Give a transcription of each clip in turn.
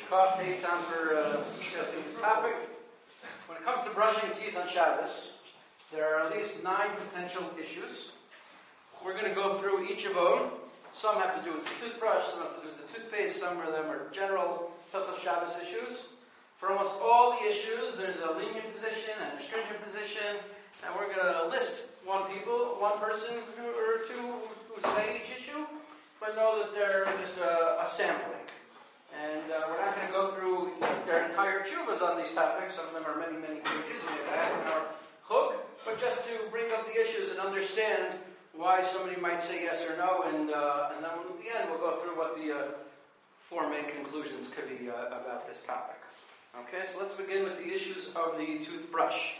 Take time for discussing this topic. When it comes to brushing teeth on Shabbos, there are at least 9 potential issues. We're going to go through each of them. Some have to do with the toothbrush, some have to do with the toothpaste, some of them are general Hilchos Shabbos issues. For almost all the issues, there's a lenient position and a stringent position, and we're going to list one person or two who say each issue, but know that they're just a sampling. And we're not going to go through their entire tshuvas on these topics. Some of them are many, many pages. We have a half-an-hour chuk, but just to bring up the issues and understand why somebody might say yes or no, and then at the end we'll go through what the 4 main conclusions could be about this topic. Okay, so let's begin with the issues of the toothbrush.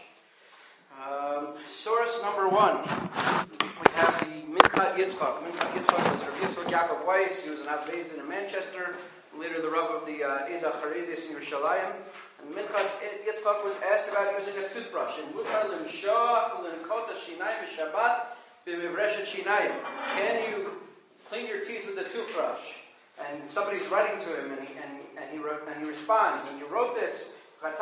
Source number 1, we have the Minchat Yitzchak. Minchat Yitzchak was Rabbi Yitzchak Yaakov Weiss. He was an Avbezdin in Manchester, later the Rav of the Eda Charidis in Yerushalayim. And Minchat Yitzchak was asked about using a toothbrush. In Mutar l'mshoach l'nkot ha'shinayim b'Shabbat b'mivreshet shinayim. Can you clean your teeth with a toothbrush? And somebody's writing to him, and he responds, and you wrote this, and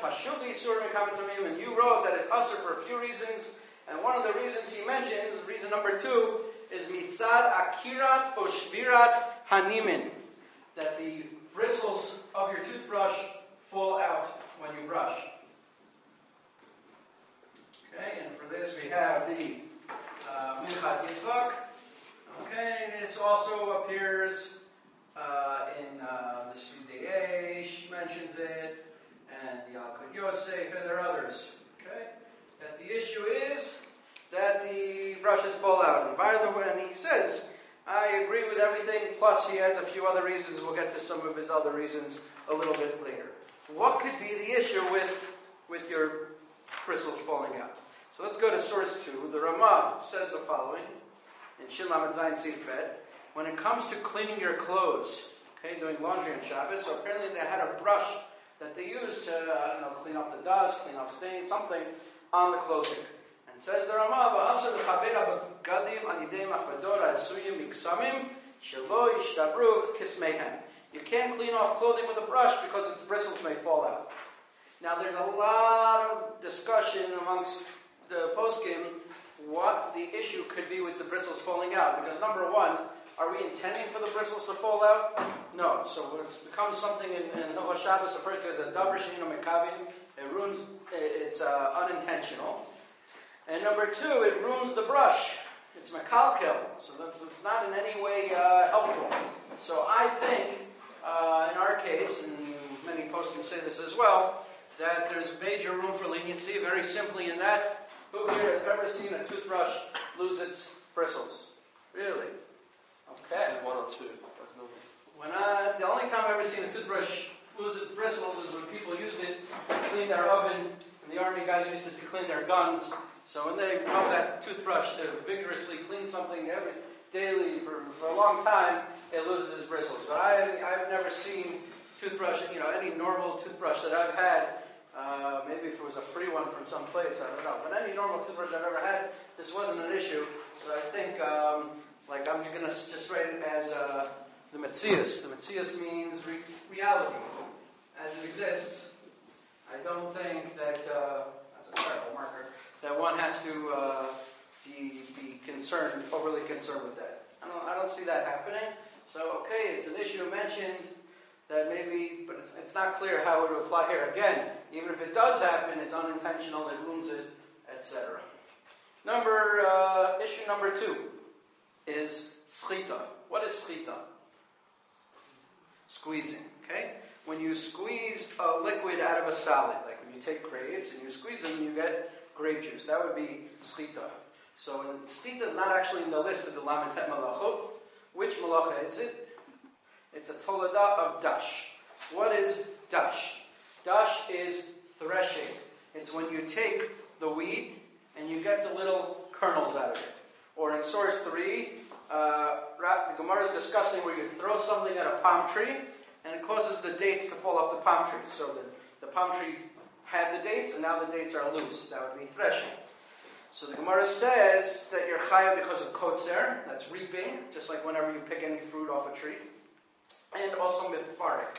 you wrote that it's usher for a few reasons, and one of the reasons he mentions, reason number 2, is mitzad akirat o shvirat hanimin, that the bristles of your toothbrush fall out when you brush. Okay, and for this we have the Minchat Yitzchak. Okay, and it also appears in the Svidei Eish mentions it, and the Al-Qud Yosef, and there are others. Okay, that the issue is that the brushes fall out. And by the way, and he says, I agree with everything, plus he adds a few other reasons. We'll get to some of his other reasons a little bit later. What could be the issue with your bristles falling out? So let's go to source 2. The Ramah says the following, in Shin Lamed Zayin Sif Bet, when it comes to cleaning your clothes, okay, doing laundry on Shabbos, so apparently they had a brush that they used to clean off the dust, clean off stains, something on the clothing. And says the Ramah, "Va'asar l'chaber b'gadim al yidei machbador ha'asuyim miksamim shelo yishtabru kismeihem." You can't clean off clothing with a brush because its bristles may fall out. Now there's a lot of discussion amongst the poskim what the issue could be with the bristles falling out. Because number 1, are we intending for the bristles to fall out? No. So it's become something in Hilchos Shabbos referred to as a davar she'eino mekavin. It ruins. It's unintentional. And number 2, it ruins the brush. It's mekalkel. So it's not in any way helpful. So I think, in our case, and many poskim say this as well, that there's major room for leniency. Very simply in that, who here has ever seen a toothbrush lose its bristles? Really? Okay. I said 1 or 2. The only time I've ever seen a toothbrush lose its bristles is when people used it to clean their oven, and the army guys used it to clean their guns. So when they rub that toothbrush to vigorously clean something daily for a long time, it loses its bristles. But I've never seen toothbrush, any normal toothbrush that I've had, maybe if it was a free one from some place, I don't know. But any normal toothbrush I've ever had, this wasn't an issue. So I think, I'm going to just write it as the Metzias. The Metzias means reality, as it exists. I don't think that, that's a terrible marker, that one has to be overly concerned with that. I don't see that happening. So, okay, it's an issue mentioned that maybe, but it's not clear how it would apply here. Again, even if it does happen, it's unintentional, it ruins it, etc. Issue number 2 is schita. What is schita? Squeezing, okay? When you squeeze a liquid out of a salad, like when you take grapes and you squeeze them, you get grape juice. That would be schita. So schita is not actually in the list of the Lamitet Malachot. Which malacha is it? It's a tolada of dash. What is dash? Dash is threshing. It's when you take the wheat and you get the little kernels out of it. Or in source 3, the Gemara is discussing where you throw something at a palm tree and it causes the dates to fall off the palm tree. So the palm tree had the dates and now the dates are loose. That would be threshing. So the Gemara says that you're chayav because of kotzer, that's reaping, just like whenever you pick any fruit off a tree. And also mitfarik.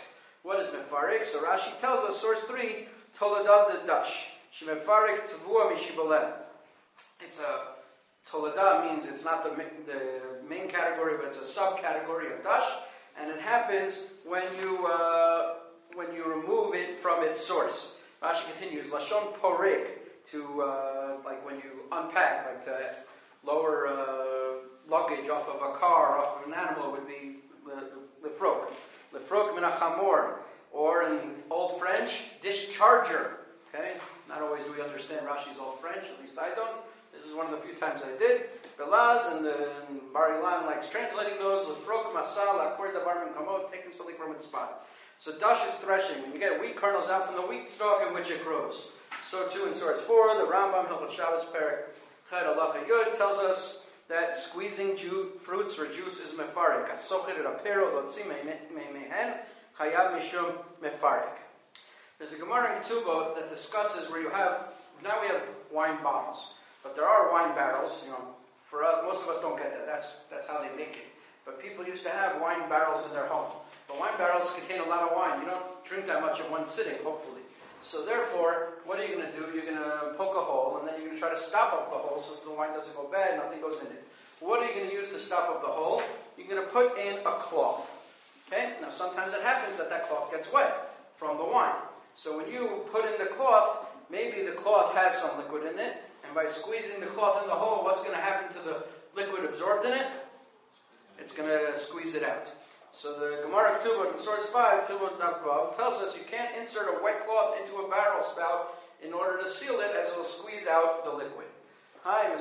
What is mefarik? So Rashi tells us, source 3, Toledah the dash. Shemefarik tavua mishiboleh. It's a Toledah means it's not the main category, but it's a subcategory of dash, and it happens when you remove it from its source. Rashi continues, lashon porig, to like when you unpack, like to lower luggage off of a car, off of an animal, would be lefrok. Lefrok min hachamor, or in Old French, discharger. Okay, not always do we understand Rashi's Old French, at least I don't. This is one of the few times I did. Belaz and Bar Ilan likes translating those. Lefrok masal akor davar min kamod, taking something from its spot. So dash is threshing. When you get wheat kernels out from the wheat stalk in which it grows. So too in source 4, the Rambam Hilchot Shabbos Perek Ched Halacha Yud tells us that squeezing fruits or juice is mefarik. Asocher rapero lotzi mehen chayav mishum mefarik. There's a Gemara in Ketubot that discusses where you have, now we have wine bottles, but there are wine barrels. For us, most of us don't get that. That's how they make it. But people used to have wine barrels in their home. But wine barrels contain a lot of wine. You don't drink that much in one sitting, hopefully. So therefore, what are you going to do? You're going to poke a hole, and then you're going to try to stop up the hole so the wine doesn't go bad, nothing goes in it. What are you going to use to stop up the hole? You're going to put in a cloth. Okay? Now sometimes it happens that cloth gets wet from the wine. So when you put in the cloth, maybe the cloth has some liquid in it, and by squeezing the cloth in the hole, what's going to happen to the liquid absorbed in it? It's going to squeeze it out. So the Gemara Ketubot in source 5, Ketubot Daf Vav, tells us you can't insert a wet cloth into a barrel spout in order to seal it, as it will squeeze out the liquid. You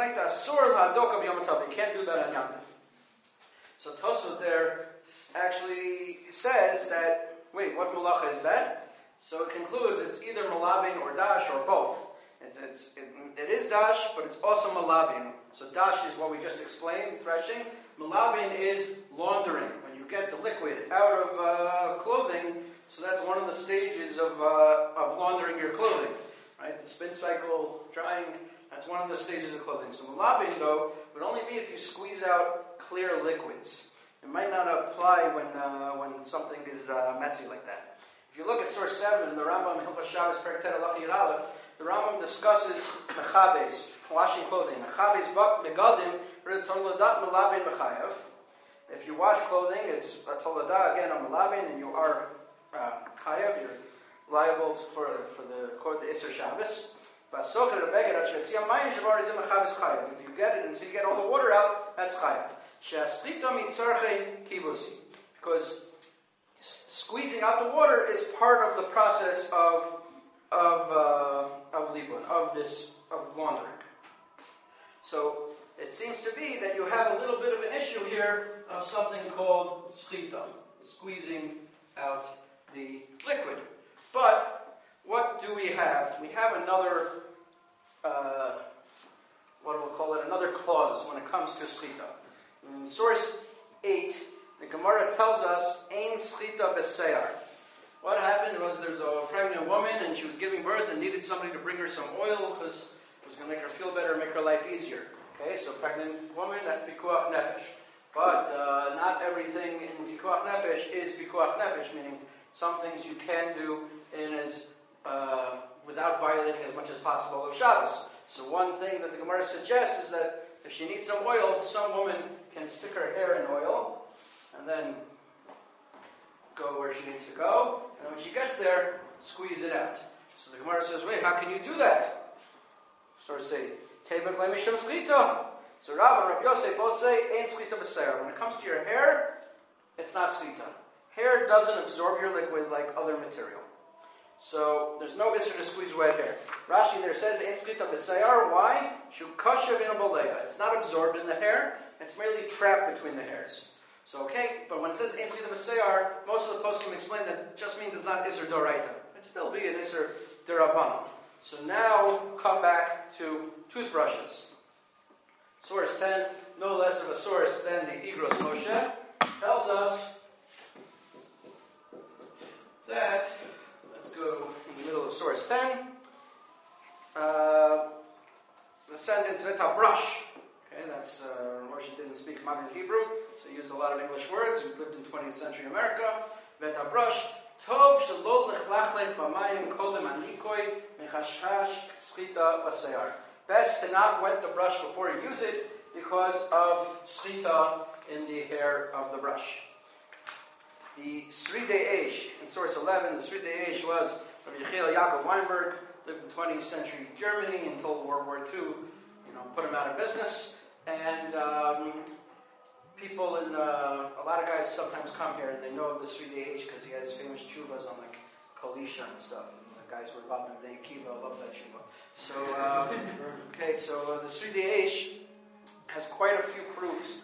can't do that on Yom Tov. So Tosfot there actually says that, wait, what malacha is that? So it concludes it's either malabin or dash or both. It is dash, but it's also malabin. So dash is what we just explained, threshing. Malabin is laundering. When you get the liquid out of clothing, so that's one of the stages of laundering your clothing. Right? The spin cycle, drying, that's one of the stages of clothing. So malabin, though, would only be if you squeeze out clear liquids. It might not apply when something is messy like that. If you look at source 7, the Rambam Hilchos Shabbos Perek Tet Halacha Yud Aleph, the Rambam discusses mechabes, washing clothing. Mechabes begadim toledat melabin mechayev. If you wash clothing, it's a toledah again on melabin, and you are chayev. You're liable for the Isser Shabbos. If you get it until you get all the water out, that's chayev. Because squeezing out the water is part of the process of libun, of laundering. So it seems to be that you have a little bit of an issue here of something called schita, squeezing out the liquid. But what do we have? We have another, another clause when it comes to schita. In source 8, the Gemara tells us, Ein schita b'seyar. What happened was there's a pregnant woman and she was giving birth and needed somebody to bring her some oil because it was going to make her feel better and make her life easier. Okay, so pregnant woman, that's pikuach nefesh. But not everything in pikuach nefesh is pikuach nefesh, meaning some things you can do without violating as much as possible of Shabbos. So one thing that the Gemara suggests is that if she needs some oil, some woman can stick her hair in oil and then go where she needs to go, and then when she gets there, squeeze it out. So the Gemara says, wait, how can you do that? Sort of say, Tebek lemisham slita. So Rav and Rabbi Yosef both say, ain't slita b'seir. When it comes to your hair, it's not slita. Hair doesn't absorb your liquid like other material. So there's no issue to squeeze wet hair. Rashi there says, ain't slita b'seir. Why? Shukasha v'inaboleya. It's not absorbed in the hair, it's merely trapped between the hairs. So okay, but when it says Ein Slita B'Seyar, most of the poskim explain that just means it's not Isser Doraita. It'd still be an Isser Derabbanan. So now come back to toothbrushes. Source 10, no less of a source than the Igros Moshe, tells us that, let's go in the middle of source 10, the sentence V'tabrush. Okay, that's Moshe didn't speak modern Hebrew, so he used a lot of English words. He lived in 20th century America. V'tabrush Tov shelo lechlachlech b'mayim kolem anikoy mechashchash schita b'seyar. Best to not wet the brush before you use it because of schita in the hair of the brush. The Sridei Eish in source 11, the Sridei Eish was Rabbi Yechiel Yaakov Weinberg, lived in 20th century Germany until World War II, put him out of business. And people in, a lot of guys sometimes come here and they know of the Sridei Eish because he has famous tshuvas on like Kalisha and stuff. And the guys were involved in Bnei Akiva, I love that tshuva. So, the Sridei Eish has quite a few proofs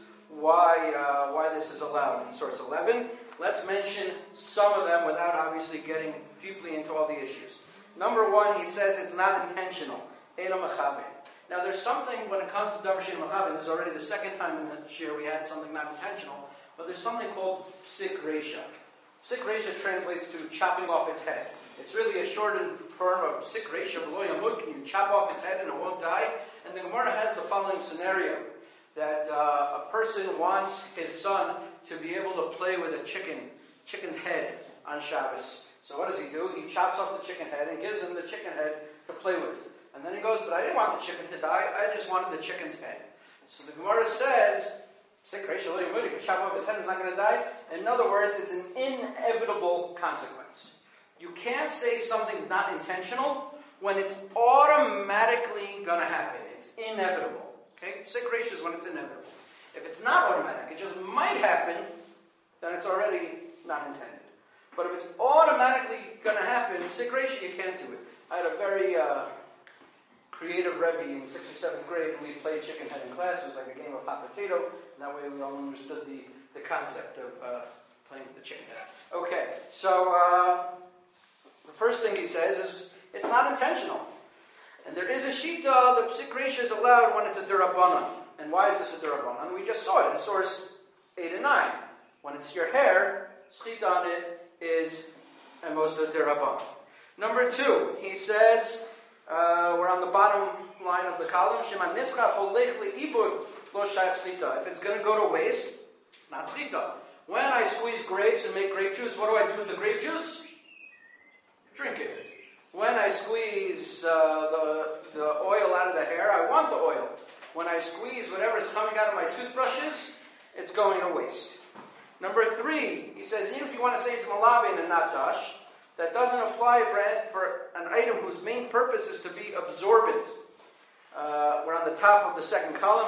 why this is allowed in source 11. Let's mention some of them without obviously getting deeply into all the issues. Number one, he says it's not intentional. Eino mechaben. Now there's something when it comes to davar she'eino mechaben, there's already the second time in the year we had something not intentional, but there's something called psik reisha. Psik reisha translates to chopping off its head. It's really a shortened form of psik reisha, v'lo yamut. Can you chop off its head and it won't die? And the Gemara has the following scenario. That a person wants his son to be able to play with a chicken's head on Shabbos. So what does he do? He chops off the chicken head and gives him the chicken head to play with. And then he goes, but I didn't want the chicken to die, I just wanted the chicken's head. So the Gemara says, you chop off his head, it's not going to die. In other words, it's an inevitable consequence. You can't say something's not intentional when it's automatically going to happen. It's inevitable. Okay, psik reisha is when it's inevitable. If it's not automatic, it just might happen, then it's already not intended. But if it's automatically going to happen, psik reisha, you can't do it. I had a very creative Rebbe in 6th or 7th grade, and we played chicken head in class. It was like a game of hot potato, and that way we all understood the concept of playing with the chicken head. Okay, so the first thing he says is, it's not intentional. And there is a shita, the psik reisha is allowed when it's a derabanan. And why is this a derabanan? We just saw it in source 8 and 9. When it's your hair, schita on it is a most derabanan. Number 2, he says, we're on the bottom line of the column, Shema nischa holech le'ibud lo shayach schita. If it's going to go to waste, it's not schita. When I squeeze grapes and make grape juice, what do I do with the grape juice? Drink it. When I squeeze the oil out of the hair, I want the oil. When I squeeze whatever is coming out of my toothbrushes, it's going to waste. Number 3, he says, even if you want to say it's malabin and not dash, that doesn't apply for an item whose main purpose is to be absorbent. We're on the top of the second column.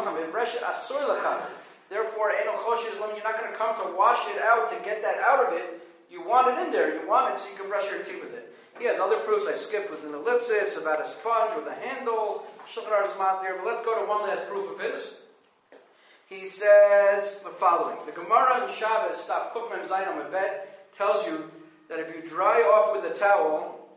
Therefore, you're not going to come to wash it out to get that out of it. You want it in there. You want it so you can brush your teeth with it. He has other proofs. I skipped with an ellipsis about a sponge with a handle. Shulchan Aruch is not there, but let's go to one last proof of his. He says the following: the Gemara in Shabbos, Daf Kuf Mem Zayin Amud Bet, tells you that if you dry off with a towel,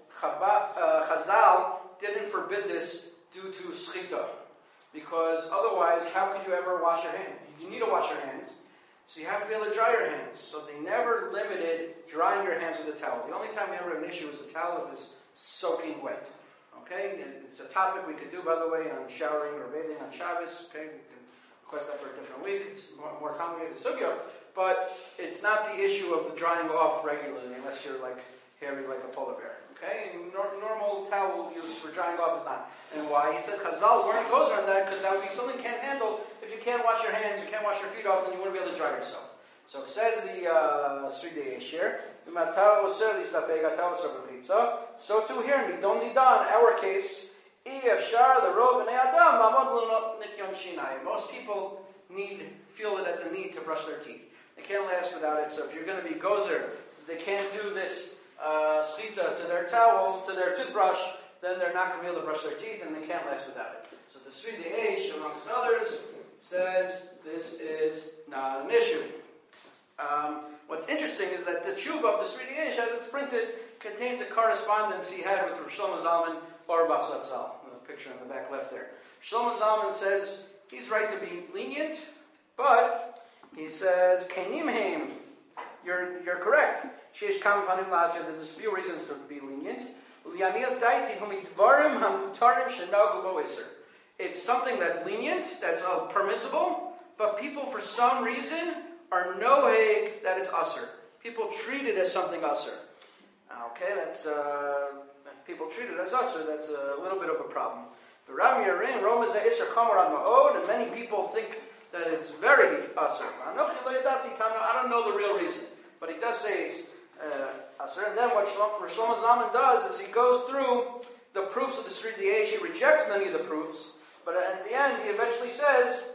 Chazal didn't forbid this due to schita, because otherwise, how could you ever wash your hands? You need to wash your hands. So you have to be able to dry your hands. So they never limited drying your hands with a towel. The only time we ever have an issue is the towel if it's soaking wet. Okay? It's a topic we could do, by the way, on showering or bathing on Shabbos. Okay? We can request that for a different week. It's more complicated sugya. But it's not the issue of the drying off regularly unless you're like hairy like a polar bear. Okay? Normal towel use for drying off is not. And why? He said Chazal weren't goes on that because that would be something you can't handle. If you can't wash your hands, you can't wash your feet off, then you wouldn't be able to dry yourself. So says the Sridei Eish here, so too here in Nidon Nidan, our case, most people feel it as a need to brush their teeth. They can't last without it, so if you're going to be gozer, they can't do this schita to their towel, to their toothbrush, then they're not going to be able to brush their teeth and they can't last without it. So the Sridei Eish, amongst others, says this is not an issue. What's interesting is that the tshuva of the Sridei Eish, as it's printed, contains a correspondence he had with Rav Shlomo Zalman Auerbach Zatzal. The picture in the back left there. Shlomo Zalman says he's right to be lenient, but he says, Kenimheim, you're correct. Sheish kam panim la'atir, there's a few reasons to be lenient. It's something that's lenient, that's permissible, but people for some reason are noheg that it's usr. People treat it as something usr. Okay, that's if people treat it as usher, that's a little bit of a problem. The Ram Yarin, Roma Isser Chomer Ad Ma'od, and many people think that it's very usher. I don't know the real reason, but he does say it's usher. And then what Shlomo Zalman does is he goes through the proofs of the Sridei Eish. He rejects many of the proofs, but at the end he eventually says,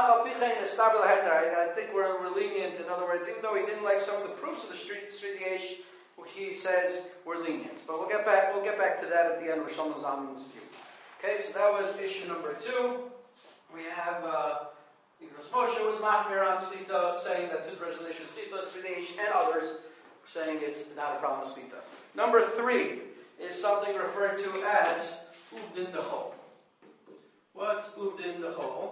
I think we're lenient. In other words, even though he didn't like some of the proofs of the Sridei Eish, he says we're lenient. But we'll get back to that at the end of Shlomo Zalman's view. Okay, so that was issue number 2. We have Igros Moshe was Mahmir on Shlita, saying that toothbrush is an issue of Shlita, Sridei Eish, and others saying it's not a problem with Shlita. Number 3 is something referred to as Uvdin Dechol. What's Uvdin Dechol?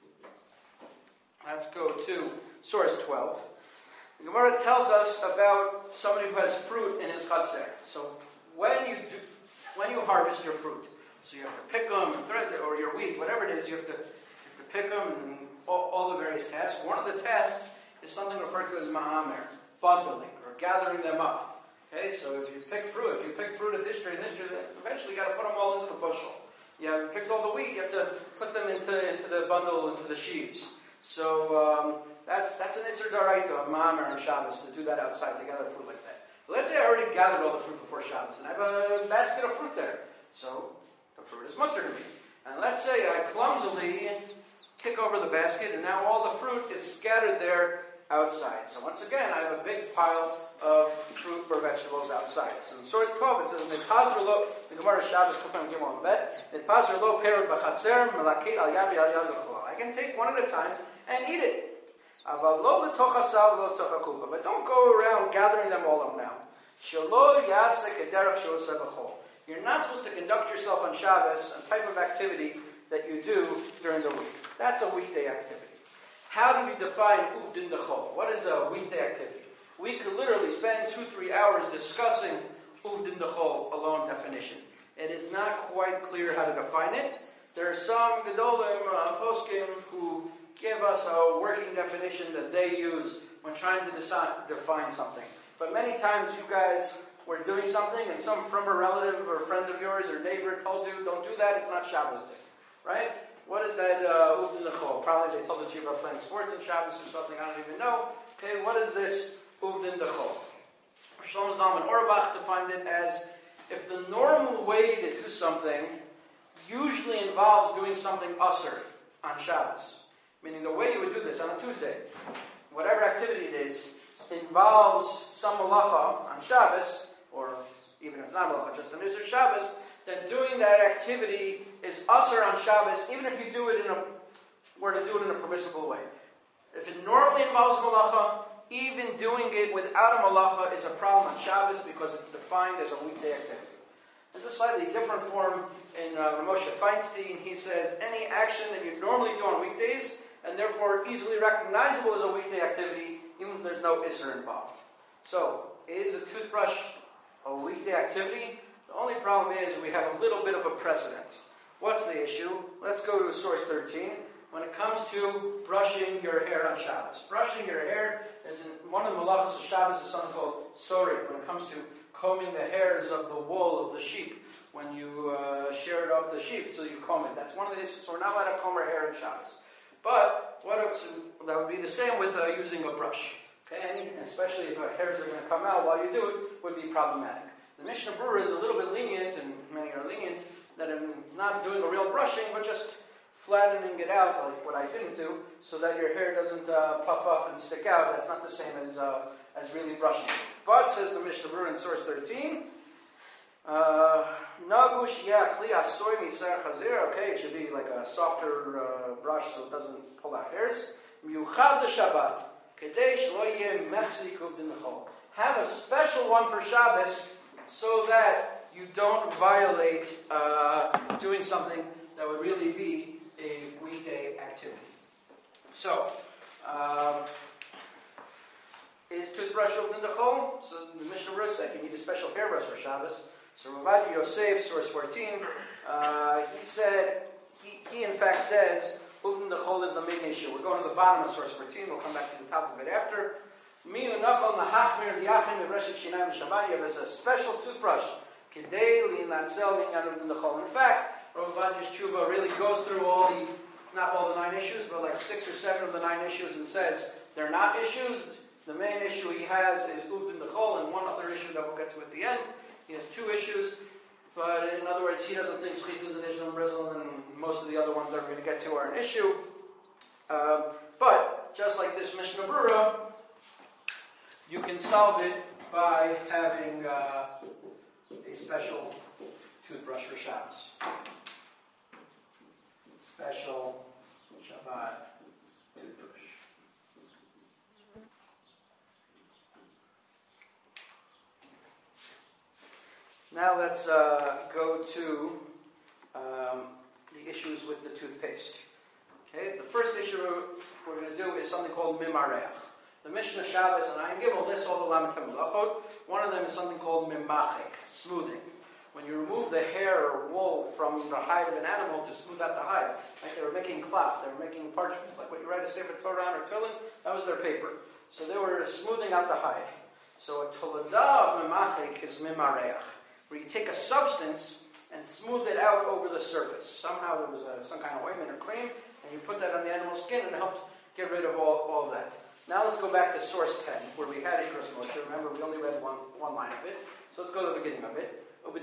Let's go to source 12. The Gemara tells us about somebody who has fruit in his chutzner. So when you harvest your fruit, so you have to pick them and thread them, or your wheat, whatever it is, you have to pick them and all the various tasks. One of the tasks is something referred to as ma'amer, bundling or gathering them up. Okay, so if you pick fruit at this tree and this tree, eventually you got to put them all into the bushel. You have picked all the wheat, you have to put them into the bundle, into the sheaves. So that's an Isser D'Oraita of Ma'amer and Shabbos to do that outside, to gather fruit like that. But let's say I already gathered all the fruit before Shabbos, and I have a basket of fruit there. So the fruit is mutter to me. And let's say I clumsily kick over the basket, and now all the fruit is scattered there outside. So once again, I have a big pile of fruit or vegetables outside. So in source 12, it says, the Gemara Shabbos Kufan Gimel Bet, Nitpazar lo perot b'chatzer melakit al yabi al yad l'chol. I can take one at a time and eat it. But don't go around gathering them all up now. You're not supposed to conduct yourself on Shabbos, a type of activity that you do during the week. That's a weekday activity. How do we define Uvdin Dechol? What is a weekday activity? We could literally spend 2-3 hours discussing Uvdin Dechol alone definition. It is not quite clear how to define it. There are some Gedolim, Poskim, who give us a working definition that they use when trying to define something. But many times you guys were doing something and some from a relative or friend of yours or neighbor told you, don't do that, it's not Shabbos day. Right? What is that Uvdin Dechol? Probably they told the chief about playing sports on Shabbos or something, I don't even know. Okay, what is this Uvdin Dechol? Shlomo Zalman Auerbach defined it as if the normal way to do something usually involves doing something usher on Shabbos. Meaning the way you would do this on a Tuesday, whatever activity it is, involves some malacha on Shabbos, or even if it's not malacha, just an Isser Shabbos, then doing that activity is usher on Shabbos, even if you were to do it in a permissible way. If it normally involves malacha, even doing it without a malacha is a problem on Shabbos because it's defined as a weekday activity. There's a slightly different form in Moshe Feinstein. He says any action that you normally do on weekdays and therefore easily recognizable as a weekday activity, even if there's no Isser involved. So, is a toothbrush a weekday activity? The only problem is we have a little bit of a precedent. What's the issue? Let's go to source 13. When it comes to brushing your hair on Shabbos. Brushing your hair is one of the malachos of Shabbos is something called sorik. When it comes to combing the hairs of the wool of the sheep, when you shear it off the sheep, so you comb it. That's one of the issues. So we're not allowed to comb our hair on Shabbos. But that would be the same with using a brush. Okay, and especially if hairs are going to come out while you do it, would be problematic. The Mishnah Berurah is a little bit lenient, and many are lenient, that I'm not doing a real brushing, but just flattening it out like what I didn't do, so that your hair doesn't puff up and stick out. That's not the same as really brushing. But, says the Mishnah Berurah in source 13, Nagush kli asoy misar chazir. Okay, it should be like a softer brush so it doesn't pull out hairs. Miuchad Shabbat. Kadesh lo yeh mechzik uvdin dechol. Have a special one for Shabbos so that you don't violate doing something that would really be a weekday activity. So, is toothbrush uvdin dechol? So the Mishnah Berurah said you need a special hairbrush for Shabbos. So Rav Yosef, source 14, he said, he in fact says, Uvdin dechol is the main issue. We're going to the bottom of source 14, we'll come back to the top of it after. Mi'unachol Mahmir Liachim Evreshet Shinayim Shabbat. You have a special toothbrush. Kedei Linatzel Minyan L'Chol. In fact, Rav Ovadia's tshuva really goes through not all the 9 issues, but like 6 or 7 of the 9 issues, and says they're not issues. The main issue he has is Uvdin L'Chol, and one other issue that we'll get to at the end. He has 2 issues, but in other words, he doesn't think Shechita is an issue in Brazil, and most of the other ones that we're going to get to are an issue. But just like this Mishnah Berurah, you can solve it by having a special toothbrush for Shabbos. Special Shabbat toothbrush. Now let's go to the issues with the toothpaste. Okay, the first issue we're going to do is something called mimareach. The Mishnah Shabbos and Ayin Gimel lists all the Lamitem Melachot. One of them is something called mimachik, smoothing. When you remove the hair or wool from the hide of an animal to smooth out the hide, like they were making cloth, they were making parchment, like what you write a Sefer Torah on or Tefillin, that was their paper. So they were smoothing out the hide. So a tolada of mimachik is mimareach, where you take a substance and smooth it out over the surface. Somehow there was some kind of ointment or cream, and you put that on the animal's skin, and it helped get rid of all that. Now let's go back to source 10, where we had Ikros Moshe. Remember, we only read one line of it. So let's go to the beginning of it.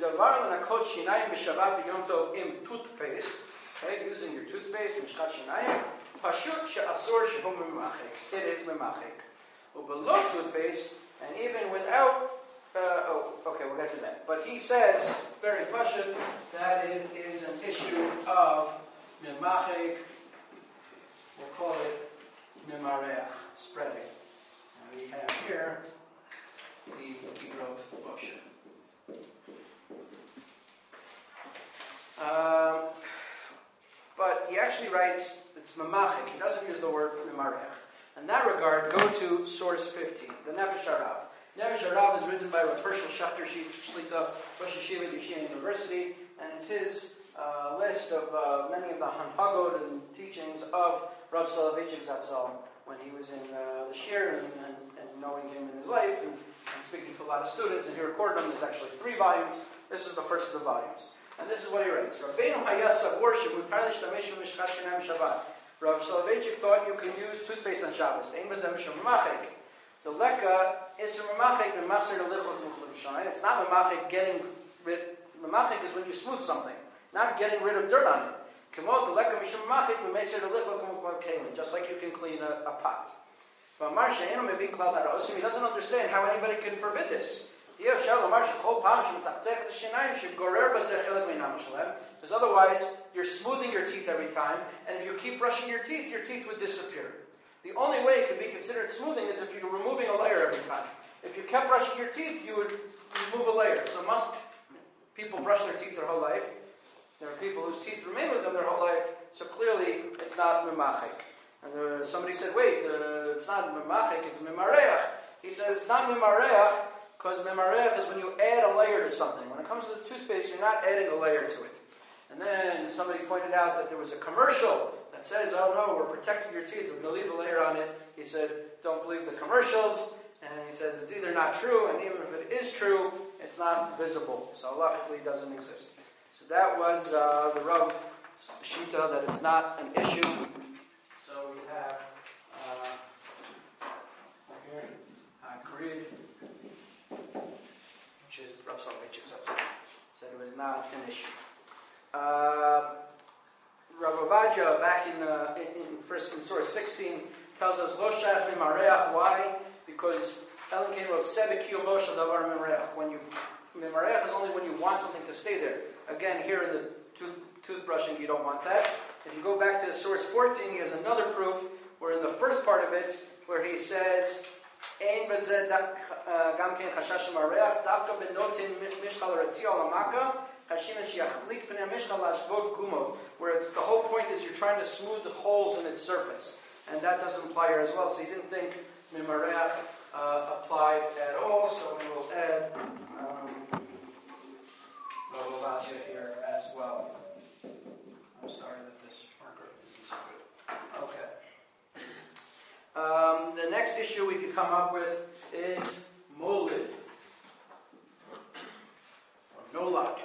Toothpaste, okay, using your toothpaste, mishchat shinayim, pashut she'asor shehu mimachik. It is mimachik. Below toothpaste, and even without, we'll get to that. But he says, very pashut, that it is an issue of mimachik. We'll call it mimareach, spreading. And we have here the Igrot Moshe. But he actually writes, it's mamachik. He doesn't use the word mimarech. In that regard, go to source 15, the Nefesh Harav. Nefesh Harav is written by Rav Hershel Schachter Shlita, Rosh Yeshiva Yeshiva University, and it's his list of many of the Hanhagod and teachings of Rav Soloveitchik Zatzal when he was in the Shir and knowing him in his life and speaking to a lot of students, and he recorded them. There's actually 3 volumes. This is the first of the volumes. And this is what he writes. Rabbeinu Hayasab worship mutar l'shtamesh b'mishchat shinayim Shabbat. Rav Soloveitchik thought you can use toothpaste on Shabbos. The leka is mamachik b'maser l'lichot l'chol. It's not mamachik getting rid. Mamachik is when you smooth something, not getting rid of dirt on it. K'mod the leka mishum mamachik b'maser l'lichot l'chol. Just like you can clean a pot. But Marsha Eno mevin klal haraosim. He doesn't understand how anybody can forbid this. Because otherwise, you're smoothing your teeth every time, and if you keep brushing your teeth would disappear. The only way it could be considered smoothing is if you're removing a layer every time. If you kept brushing your teeth, you would remove a layer. So people brush their teeth their whole life. There are people whose teeth remain with them their whole life, so clearly it's not mimachik. And somebody said, wait, it's not mimachik, it's mimareach. He says, it's not mimareach, because mimareach is when you add a layer to something. When it comes to the toothpaste, you're not adding a layer to it. And then somebody pointed out that there was a commercial that says, oh no, we're protecting your teeth, we're going to leave a layer on it. He said, don't believe the commercials. And he says, it's either not true, and even if it is true, it's not visible. So luckily it doesn't exist. So that was the Rav Shita, that it's not an issue. So we have here, Hankrid, which is Rav Soloveitchik Zatzal, said it was not an issue. Rav Ovadia, back in source 16, tells us Lo Shach Mimareach. Why? Because Ellen Kane wrote Sebek Yomosha Davar Mimareach. When you Mimareach is only when you want something to stay there. Again, here in the toothbrushing, you don't want that. If you go back to source 14, he has another proof where in the first part of it, where he says, Ein bezeh gam ken chashash mimareach davka benotin mishchal ratzia lamaka. Where it's the whole point is you're trying to smooth the holes in its surface, and that does apply here as well. So he didn't think mimareach applied at all. So we will add Ovadia here as well. I'm sorry that this marker isn't so good. Okay. The next issue we could come up with is molid, or nolad.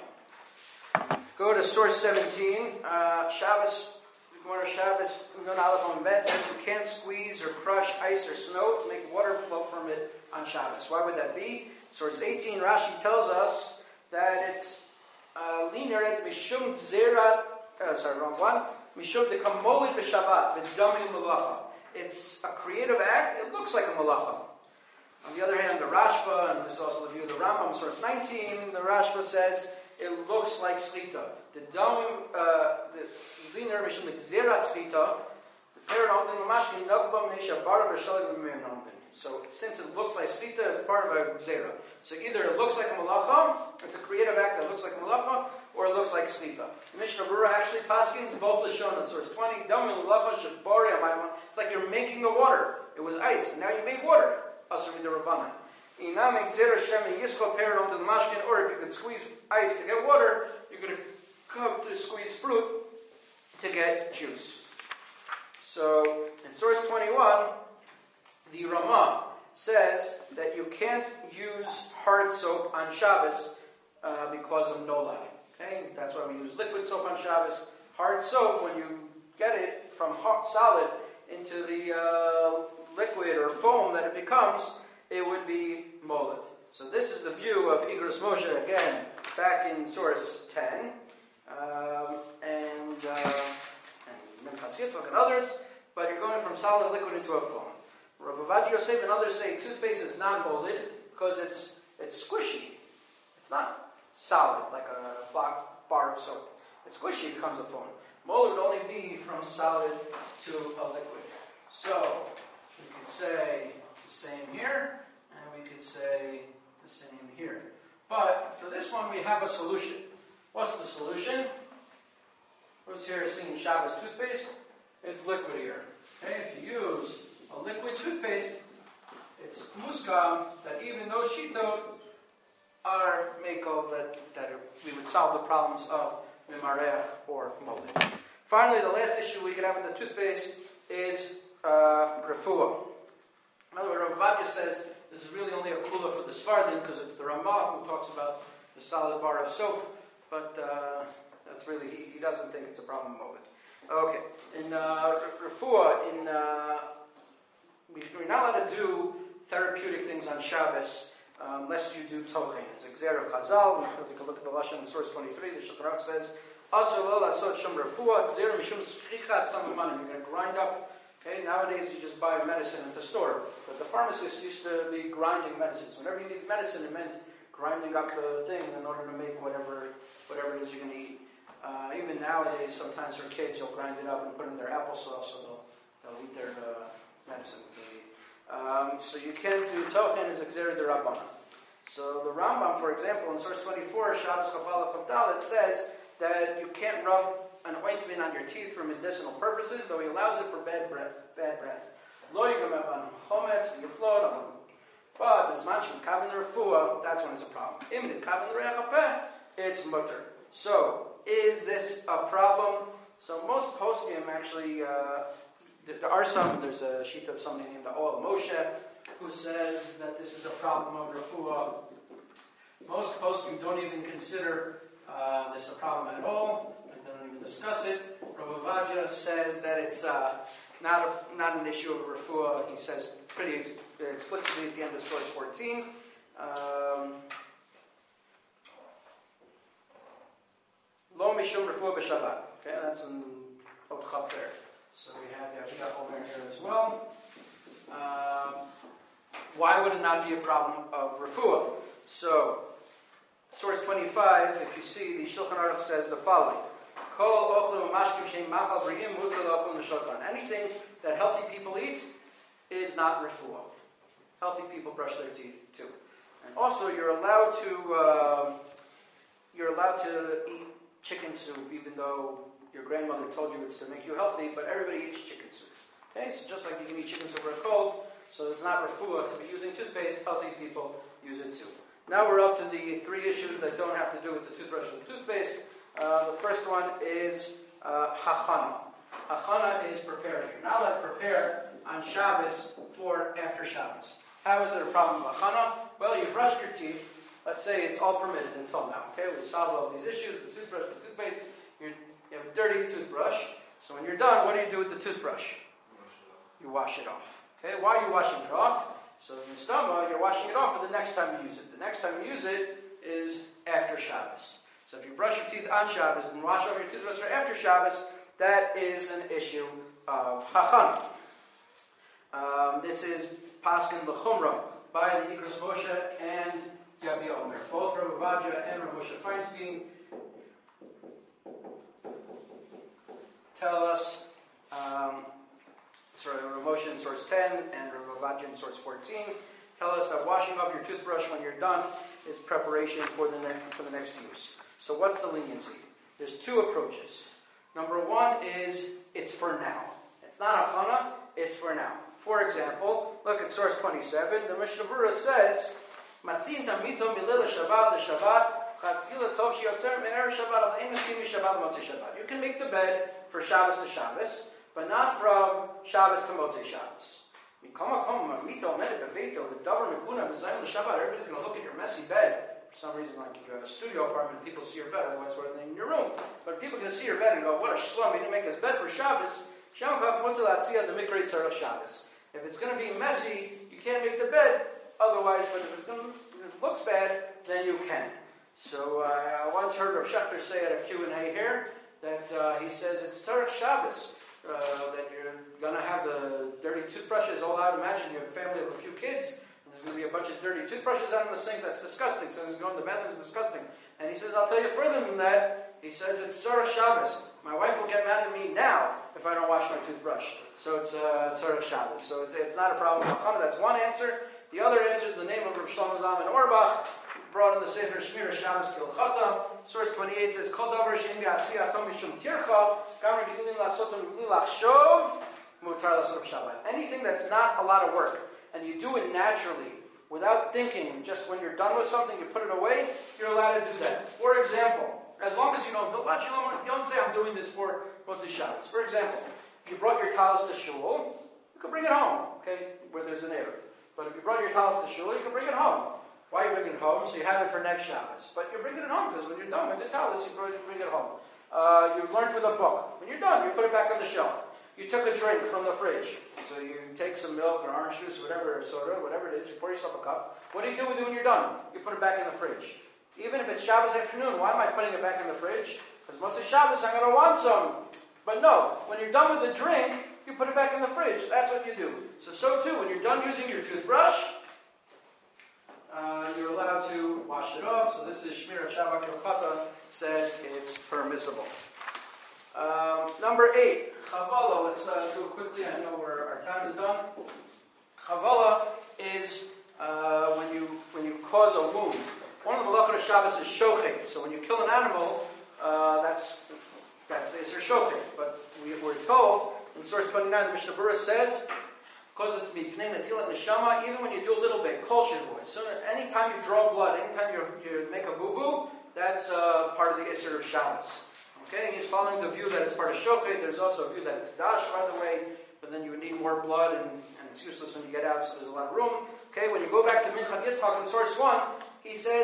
Go to source 17, Shabbos, Gemara Shabbos, Nun Aleph on Bet says you can't squeeze or crush ice or snow to make water flow from it on Shabbos. Why would that be? Source 18, Rashi tells us that it's lineret mishum zerat, wrong one, mishum dekam molid b'shabbat, v'damim melacha. It's a creative act, it looks like a malacha. On the other hand, the Rashba, and this is also the view of the Rambam, source 19, the Rashba says it looks like slita. The damim, the liner mishum zerat slita, the parent holding the mashkin nagbam nesha bar v'shalig v'mem holding. So since it looks like slita, it's part of a zera. So either it looks like a malacha, it's a creative act that looks like a malacha, or it looks like slita. Mishnah Berurah actually paskins both is shown in source 20. Damim malacha shabari amayman. It's like you're making the water. It was ice, and now you made water. Also read the Rabbanan. Inamik zera shemi yisko parent holding the mashkin, or if you could squeeze ice to get water, you could come to squeeze fruit to get juice. So in source 21, the Ramah says that you can't use hard soap on Shabbos because of nolad. Okay, that's why we use liquid soap on Shabbos. Hard soap, when you get it from solid into the liquid or foam that it becomes, it would be molid. So this is the view of Igros Moshe again, back in source 10, and Minchas Yitzchak and others. But you're going from solid liquid into a foam. Rav Ovadia Yosef and others say toothpaste is non-molded because it's squishy. It's not solid like a bar of soap. It's squishy, it becomes a foam. Mold would only be from solid to a liquid. So we could say the same here, and we could say the same here. But for this one, we have a solution. What's the solution? Who's here seeing Shabbos toothpaste? It's liquid here. Okay, if you use a liquid toothpaste, it's muskam that even those shitot are meko that we would solve the problems of mimarech or mold. Finally, the last issue we could have in the toothpaste is refuah. In other words, Rav Ovadia says this is really only a kula for the Sfardim because it's the Ramah who talks about the solid bar of soap, but that's really, he doesn't think it's a problem of it. Okay, in refuah, we're not allowed to do therapeutic things on Shabbos lest you do tochen. It's Xer of Chazal. You can look at the Lashon in source 23. The Shulchan Aruch says, "Also lo lasot shum refuah Xer mishum shchichat samamanim." You're going to grind up. Okay, nowadays you just buy medicine at the store, but the pharmacist used to be grinding medicines. Whenever you need medicine, it meant grinding up the thing in order to make whatever it is you're going to eat. Even nowadays, sometimes for kids, you'll grind it up and put it in their applesauce, so they'll eat their medicine. So you can't do tochen as Xer de Rabbanan. So the Rambam, for example, in source 24, Shabbos Chafal Chavdalet, says that you can't rub an ointment on your teeth for medicinal purposes, though he allows it for bad breath. Lo yigameb on chometz yiflod on. But as much as kavin refuah, that's when it's a problem. Imminent kavin re'achapeh, it's mutter. So is this a problem? So most poskim actually. There are some, there's a sheet of somebody named the Oel Moshe who says that this is a problem of refuah. Most poskim don't even consider this a problem at all. They don't even discuss it. Rav Ovadia says that it's not an issue of refuah. He says pretty explicitly at the end of source 14. Lo mishum refuah b'Shabbat. Okay, that's in Od Chav there. So we have Omer here as well. Why would it not be a problem of refuah? So, source 25, if you see, the Shulchan Aruch says the following. Anything that healthy people eat is not refuah. Healthy people brush their teeth too. And also, you're allowed to eat chicken soup, even though your grandmother told you it's to make you healthy, but everybody eats chicken soup. Okay, so just like you can eat chicken soup for a cold, so it's not refuah to be using toothpaste, healthy people use it too. Now we're up to the three issues that don't have to do with the toothbrush or the toothpaste. The first one is hachana. Hachana is preparing. You're not allowed to prepare on Shabbos for after Shabbos. How is it a problem of Hachana? Well, you brush your teeth. Let's say it's all permitted until now. Okay, we solved all these issues, the toothbrush, the toothpaste. You have a dirty toothbrush. So when you're done, what do you do with the toothbrush? You wash it off. Okay, why are you washing it off? So in the stomach, you're washing it off for the next time you use it. The next time you use it is after Shabbos. So if you brush your teeth on Shabbos and wash over your toothbrush for after Shabbos, that is an issue of Hachana. This is Paskin L'Chumra by the Ikros Moshe and Yabi Omer. Both Rav Ovadia and Rav Moshe Feinstein tell us, Rav Moshe in source 10 and Rav Ovadia in source 14 tell us that washing off your toothbrush when you're done is preparation for the next use. So what's the leniency? There's two approaches. Number one is it's for now. It's not Hachana, it's for now. For example, look at source 27. The Mishnah Berurah says, "Matzin tamito milil Shabbat l'Shabbat chatila tov sheyotzer me'erev Shabbat al ein matzin Shabbat l'motzei Shabbat." You can make the bed for Shabbos to Shabbos, but not from Shabbos to Motzei Shabbos. Everybody's going to look at your messy bed. For some reason, like if you have a studio apartment, people see your bed, otherwise we're in your room. But people can see your bed and go, "What a shlum, he didn't make his bed for Shabbos." If it's going to be messy, you can't make the bed otherwise, but if it looks bad, then you can. So I once heard Rav Schechter say at a Q&A here that he says it's Tzarech Shabbos, that you're going to have the dirty toothbrushes all out. Imagine you have a family of a few kids, and there's going to be a bunch of dirty toothbrushes out in the sink. That's disgusting. So he's going to the bathroom, it's disgusting. And he says, I'll tell you further than that. He says it's Tzarech Shabbos. My wife will get mad at me now if I don't wash my toothbrush. So it's Tzarech Shabbos. So it's not a problem. That's one answer. The other answer is the name of Rav Shlomo Zalman Auerbach, brought in the Sefer Shmira Shabbos Kilchatam. Source 28 says, Kol davar she'im ya'asiyah mishum tircha, gam regilim la'asotam b'li lachshov, mutar l'asot b'Shabbat. Anything that's not a lot of work, and you do it naturally, without thinking, just when you're done with something, you put it away, you're allowed to do that. For example, as long as you don't say, I'm doing this for Motzei Shabbos. For example, if you brought your talis to shul, you can bring it home, okay, where there's an eruv. But if you brought your talis to shul, you can bring it home. Why are you bringing it home? So you have it for next Shabbos. But you're bringing it home because when you're done with the talis, you bring it home. You learned with a book. When you're done, you put it back on the shelf. You took a drink from the fridge. So you take some milk or orange juice, whatever, or soda, whatever it is, you pour yourself a cup. What do you do with it when you're done? You put it back in the fridge. Even if it's Shabbos afternoon, why am I putting it back in the fridge? Because once it's Shabbos, I'm going to want some. But no, when you're done with the drink, you put it back in the fridge. That's what you do. So too, when you're done using your toothbrush, you're allowed to wash it off. So this is Shmira Shabbat Kilchata, says it's permissible. Number 8, Chavala. Let's do it quickly. I know our time is done. Chavala is when you cause a wound. One of the malachot of Shabbos is shochet. So when you kill an animal, that's it's a shochet. But we're told in source 29, the Mishnah Berurah says, because it's mipnei netilat neshama, even when you do a little bit, kol shivur. So anytime you draw blood, anytime you make a boo-boo, that's part of the Isser of Shabbos. Okay, he's following the view that it's part of shochet. There's also a view that it's dash, by the way, but then you would need more blood, and it's useless when you get out, so there's a lot of room. Okay, when you go back to Minchad Yitzchak in source 1, he says,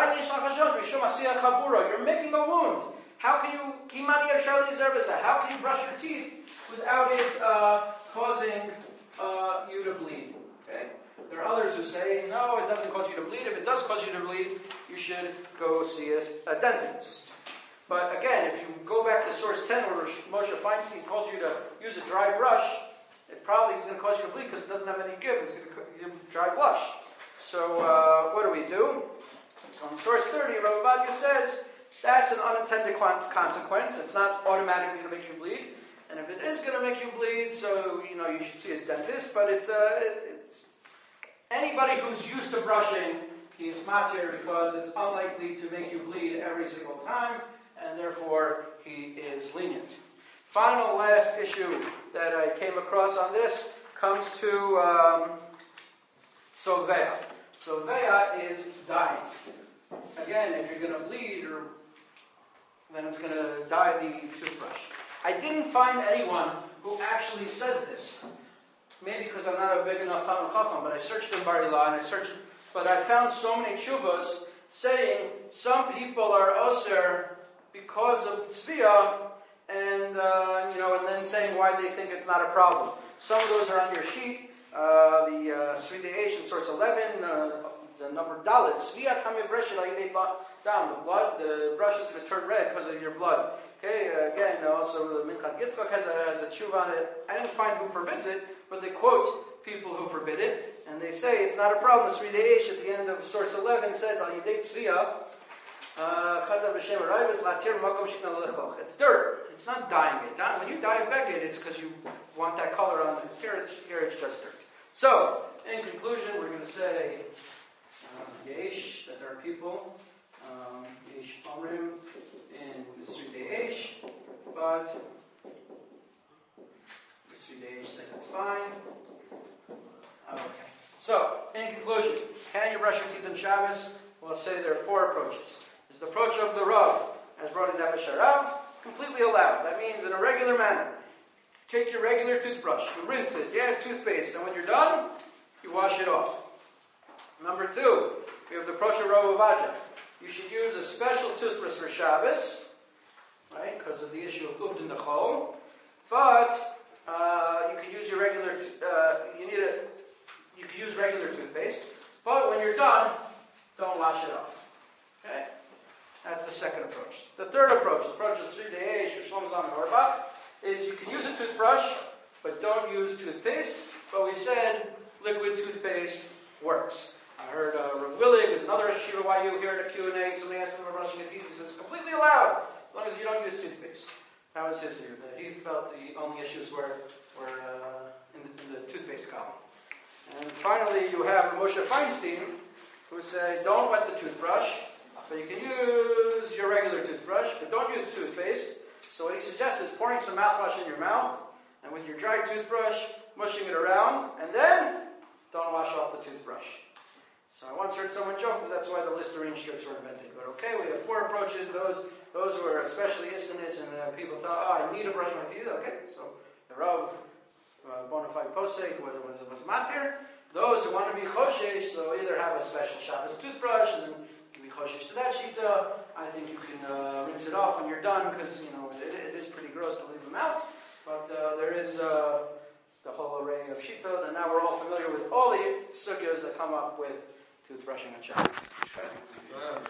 you're making a wound. How can you, how can you brush your teeth without it causing you to bleed? Okay? There are others who say, no, it doesn't cause you to bleed. If it does cause you to bleed, you should go see a dentist. But again, if you go back to source 10 where Moshe Feinstein told you to use a dry brush, it probably is going to cause you to bleed because it doesn't have any give. It's going to give you dry blush. So what do? So in source 30, Rav Ovadia says that's an unintended consequence. It's not automatically going to make you bleed. And if it is going to make you bleed, so you should see a dentist. But it's anybody who's used to brushing, he is matir because it's unlikely to make you bleed every single time, and therefore he is lenient. Final last issue that I came across on this comes to Sovea. Sovea is dying. Again, if you're going to bleed, then it's going to dye the toothbrush. I didn't find anyone who actually says this. maybe because I'm not a big enough Talmud Chacham, but I searched in Bar Ilan, but I found so many tshuvos saying some people are osir because of tzviyah, and and then saying why they think it's not a problem. Some of those are on your sheet. The Sridei Eish in source 11, the number Dalet. Tzviyah tamei b'reshit al yidei dam. The brush is going to turn red because of your blood. Okay, again, also the Minchat Yitzchak has a tshuva on it. I didn't find who forbids it, but they quote people who forbid it, and they say it's not a problem. The Sridei Eish at the end of source 11 says al yidei tzviyah. It's dirt. It's not dyeing it. When you dye beged, it's because you want that color on it. Here it's just dirt. So, in conclusion, we're going to say yesh, that there are people, yesh omrim in the Sridei Eish, but the Sridei Eish says it's fine. Okay. So, in conclusion, can you brush your teeth on Shabbos? We'll say there are 4 approaches. There's the approach of the Rav, as brought in Nefesh HaRav, completely allowed. That means in a regular manner. Take your regular toothbrush, you rinse it, you add toothpaste, and when you're done, you wash it off. Number 2, we have the approach of Rav Ovadia. You should use a special toothbrush for Shabbos, right, because of the issue of uvd in the chol. But you can use your regular. You can use regular toothpaste. But when you're done, don't wash it off. Okay, that's the second approach. The third approach, the approach of Sridei Eish or Shlomo Zalman Auerbach, is you can use a toothbrush, but don't use toothpaste. But we said liquid toothpaste works. I heard Rav Willig, who's another Shiva YU here at a Q&A, somebody asked him about brushing your teeth. He says it's completely allowed, as long as you don't use toothpaste. That was his view. That he felt the only issues were in the toothpaste column. And finally, you have Moshe Feinstein, who said, don't wet the toothbrush, but you can use your regular toothbrush, but don't use toothpaste. So what he suggests is pouring some mouthwash in your mouth, and with your dry toothbrush, mushing it around, and then don't wash off the toothbrush. So I once heard someone joke that that's why the Listerine strips were invented. But okay, we have 4 approaches. Those who are especially istinus, and people tell, I need to brush my teeth. Okay, so the Rav Bonafide Posek was matir. Those who want to be choshesh, so either have a special Shabbos toothbrush, and then you can be choshesh to that shita. I think you can rinse it off when you're done, because it is pretty gross to leave them out. But there is the whole array of shita, and now we're all familiar with all the sugyas that come up with toothbrushing on Shabbos.